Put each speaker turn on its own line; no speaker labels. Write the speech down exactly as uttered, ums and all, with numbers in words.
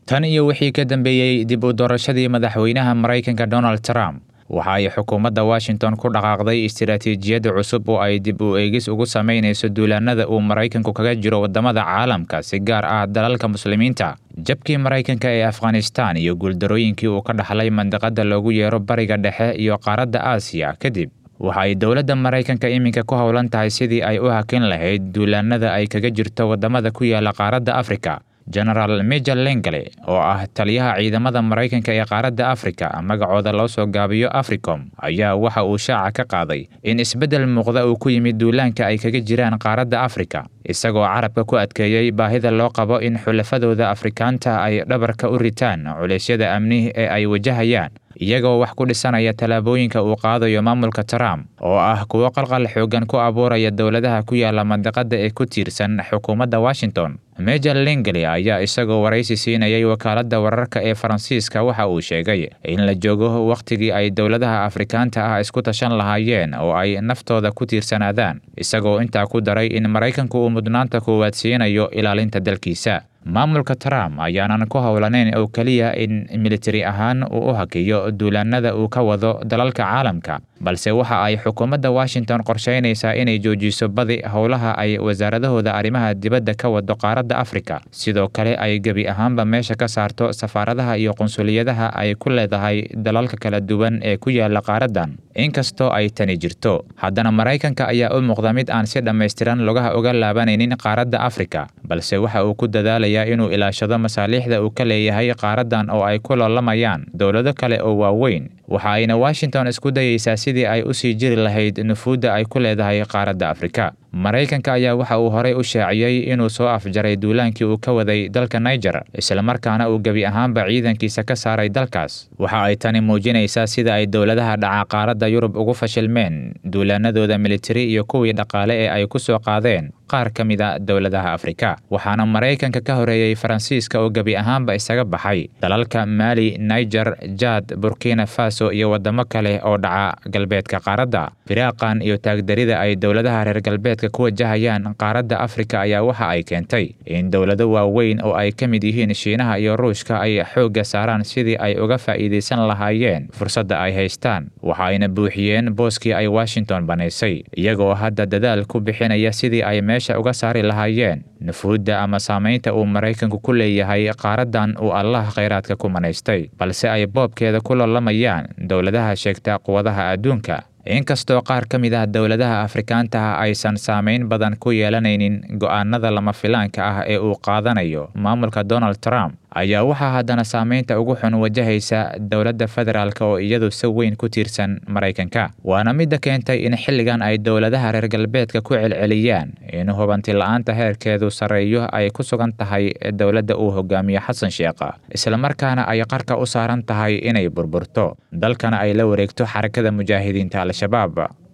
tan iyo wixii ka dambeeyay dib u doorashadii madaxweynaha Mareykanka Donald Trump waxa ay xukuumadda Washington ku dhaqaaqday istiraatiijiyad cusub oo ay dib u eegis ugu sameynayso duulaanada uu Mareykanku kaga jiro wadamada caalamka si gaar ah dalalka muslimiinta. jabkii Mareykanka ee Afghanistan iyo guuldarooyinkii uu ka dhaxlay mandaqada loogu yeero Bariga Dhexe iyo qaaradda Aasiya kadib waxa ay dawladda Mareykanka iminka ku howlan tahay sidii ay u hakin lahayd duulaanada ay kaga jirto wadamada ku yaala qaaradda Afrika. General Major Langley oo ah taliyaha ciidamada Mareykanka ee qaaradda Afrika magacooda loo soo gaabiyo Africom ayaa waxa uu shaaca ka qaaday in isbedel muuqda uu ku yimid duulaanka ay kaga jiraan qaaradda Afrika isagoo carabka ku adkeeyay baahida loo qabo in xulafadooda Afrikaanta ay dhabarka u ritaan culeysyada amni ee ay wajahayaan iyagoo wax ku dhisanaya talaabooyinka uu qaadayo maamulka Trump oo ah kuwo qalqal xoogan ku abuuraya dawladaha ku yaala mandaqada ee ku tiirsan xukuumadda Washington. Major Langley ayaa isagoo waraysi siinayay wakaaladda wararka ee Faransiiska waxa uu sheegay in la joogo waqtigii ay dawladaha Afrikaanta ah isku tashan lahaayeen oo ay naftooda ku tiirsanaadaan isagoo intaa ku daray in Mareykanku uu mudnaanta koowaad siinayo ilaalinta dalkiisa. maamulka Trump ayaanan ku howlaneyn oo kaliya in military ahaan uu u hakiyo duulaanada uu ka wado dalalka caalamka balse waxa ay xukuumadda Washington qorsheynaysaa inay joojiso badi howlaha ay wasaaradahooda arrimaha dibadda ka wado qaaradda Afrika sidoo kale ay gabi ahaanba meesha ka saarto safaaradaha iyo qunsuliyadaha ay ku leedahay dalalka kala duwan ee ku yaala qaaradan. inkastoo ay tani jirto haddana Mareykanka ayaa u muuqda mid aan si dhameystiran logaha uga laabanaynin qaaradda Afrika balse waxa uu ku dadaalaya inuu ilaashado masaaliixda uu ka leeyahay qaaradan oo ay ku loolamayaan dawlado kale oo waaweyn. waxa ayna Washington isku dayaysaa sidii ay u sii jiri lahayd nufuudda ay ku leedahay qaaradda Afrika. Mareykanka ayaa waxa uu horey u shaaciyay inuu soo afjaray duulaankii uu ka waday dalka Niger isla markaana uu gabi ahaanba ciidankiisa ka saaray dalkaas. waxa ay tani muujinaysaa sida ay dawladaha dhaca qaaradda Yurub ugu fashilmeen duulaanadooda military iyo kuwii dhaqaale ee ay ku soo qaadeen qaar ka mid ah dawladaha Afrika. waxaana Mareykanka ka horeeyay Faransiiska oo gabi ahaanba isaga baxay dalalka Mali, Niger, Chad, Burkina Faso iyo wadamo kale oo dhaca galbeedka qaaradda. firaaqan iyo taagdarida ay dawladaha reer galbeedka ku wajahayaan qaaradda Afrika ayaa waxa ay keentay in dawlado waaweyn oo ay ka mid yihiin Shiinaha iyo Ruushka ay xoogga saaraan sidii ay uga faa'iideysan lahaayeen fursadda ay haystaan. waxa ayna buuxiyeen booskii ay Washington banaysay iyagoo hadda dadaal ku bixinaya sidii ay meesha uga saari lahaayeen nufuudda ama saameynta uu Mareykanku ku leeyahay qaaradan uu Allah kheyraadka ku manaystay balse ay boobkeeda ku loolamayaan dawladaha sheegta quwadaha adduunka. inkastoo qaar ka mid ah dawladaha Afrikaanta ah aysan saameyn badan ku yeelanaynin go'aanada lama filaanka ah ee uu qaadanayo maamulka Donald Trump ayaa waxa haddana saameynta ugu xun wajahaysa dawladda federaalka oo iyadu si weyn ku tiirsan Mareykanka. waana mid keentay in xilligan ay dawladaha reer galbeedka ku celceliyaan in hubanti la'aanta heerkeedu sareeyo ay ku sugan tahay dawladda uu hogaamiyo Xasan Sheekh isla markaana ay qarka u saaran tahay inay burburto dalkana ay la wareegto xarakada mujaahidiinta al-shabaab.